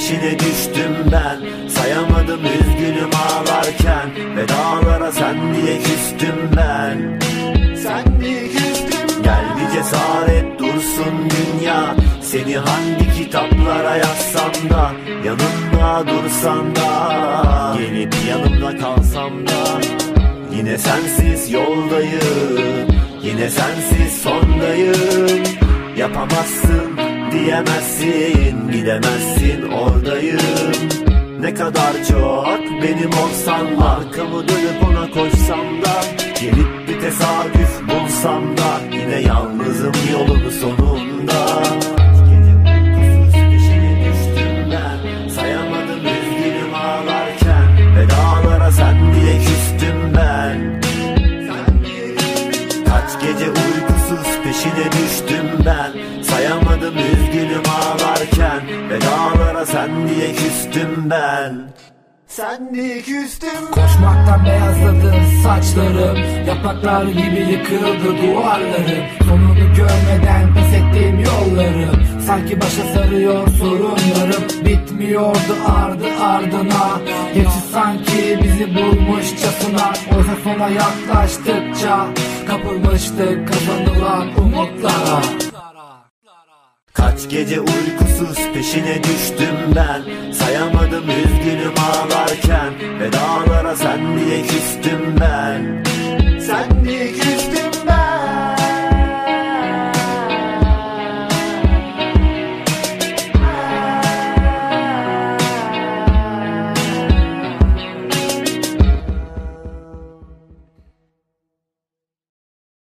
peşine düştüm ben. Sayamadım üzgünüm ağlarken, ve dağlara sen diye küstüm ben. Sen diye küstüm. Gel bir cesaret dursun dünya, seni hangi kitaplara yazsam da, yanımda dursan da, gelip yanımda kalsam da. Yine sensiz yoldayım, yine sensiz sondayım. Yapamazsın diyemezsin, gidemezsin oradayım. Ne kadar çok benim olsan, arkamı dönüp ona koşsam da, gelip bir tesadüf bulsam da, yine yalnızım yolun sonunda. Gece uykusuz peşine düştüm ben, sayamadım üzgünüm ağlarken, ve dağlara sen diye küstüm ben. Kaç gece uykusuz peşine düştüm ben, sayamadım üzgünüm ağlarken, ve dağlara sen diye küstüm ben. Sen diye küstüm. Koşmaktan beyazladı saçlarım, yapraklar gibi yıkıldı duvarlarım. Sonunu görmeden pes ettiğim yollarım, sanki başa sarıyor sorunlarım. Bitmiyordu ardı ardına, hepsi sanki bizi bulmuşçasına. Oysa sona yaklaştıkça kapılmıştık kazanılan umutlara. Kaç gece uykusuz peşine düştüm ben, sayamadım üzgünüm ağlarken, ve dağlara